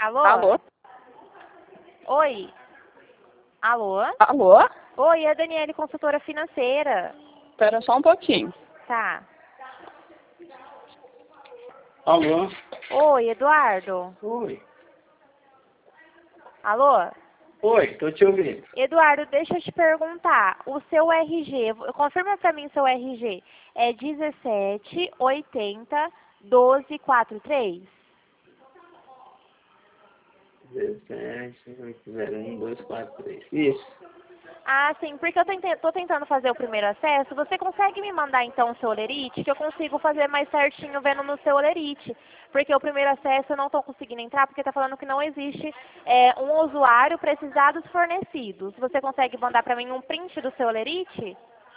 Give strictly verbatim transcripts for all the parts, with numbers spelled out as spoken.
Alô? Alô? Oi? Alô? Alô? Oi, é a Daniele, consultora financeira. Espera só um pouquinho. Tá. Alô? Oi, Eduardo? Oi. Alô? Oi, tô te ouvindo. Eduardo, deixa eu te perguntar. O seu R G, confirma pra mim seu R G. É dezessete oitenta doze quarenta e três? dezessete, oito zero um, dois quatro três. Isso. Ah, sim, porque eu tente- tô tentando fazer o primeiro acesso. Você consegue me mandar então o seu Olerite? Que eu consigo fazer mais certinho vendo no seu Olerite. Porque o primeiro acesso eu não estou conseguindo entrar porque está falando que não existe é, um usuário para esses dados fornecidos. Você consegue mandar para mim um print do seu Olerite?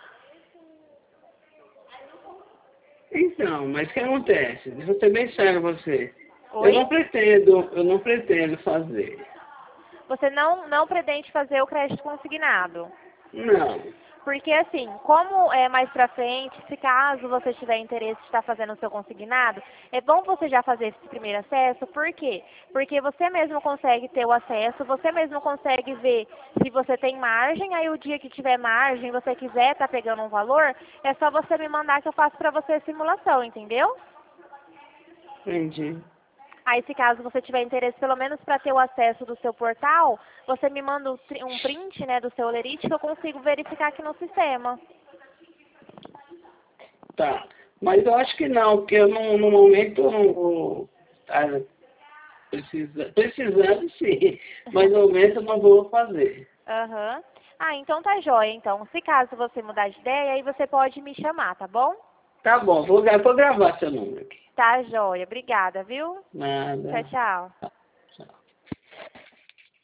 Então, mas o que acontece? Vou ser bem sério com você. Oi? Eu não pretendo, eu não pretendo fazer. Você não, não pretende fazer o crédito consignado? Não. Porque assim, como é mais pra frente, se caso você tiver interesse de estar fazendo o seu consignado, é bom você já fazer esse primeiro acesso, por quê? Porque você mesmo consegue ter o acesso, você mesmo consegue ver se você tem margem, aí o dia que tiver margem, você quiser estar pegando um valor, é só você me mandar que eu faço pra você a simulação, entendeu? Entendi. Aí, se caso você tiver interesse, pelo menos para ter o acesso do seu portal, você me manda um tri- um print, né, do seu Olerite que eu consigo verificar aqui no sistema. Tá. Mas eu acho que não, porque eu não, no momento eu não vou estar precisa, precisando sim, mas no momento eu não vou fazer. Aham. Ah, então tá jóia, então. Se caso você mudar de ideia, aí você pode me chamar, tá bom? Tá bom, vou, gra- vou gravar seu número aqui. Tá jóia. Obrigada, viu? Nada. Tchau, tchau.